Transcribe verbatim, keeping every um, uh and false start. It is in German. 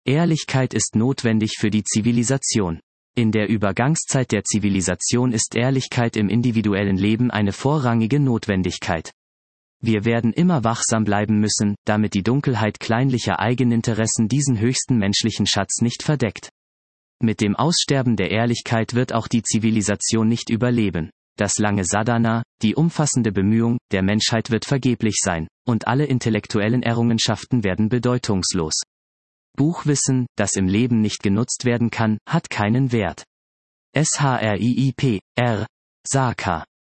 Ehrlichkeit ist notwendig für die Zivilisation. In der Übergangszeit der Zivilisation ist Ehrlichkeit im individuellen Leben eine vorrangige Notwendigkeit. Wir werden immer wachsam bleiben müssen, damit die Dunkelheit kleinlicher Eigeninteressen diesen höchsten menschlichen Schatz nicht verdeckt. Mit dem Aussterben der Ehrlichkeit wird auch die Zivilisation nicht überleben. Das lange Sadhana, die umfassende Bemühung der Menschheit wird vergeblich sein, und alle intellektuellen Errungenschaften werden bedeutungslos. Buchwissen, das im Leben nicht genutzt werden kann, hat keinen Wert. S H R I I P, R. Saka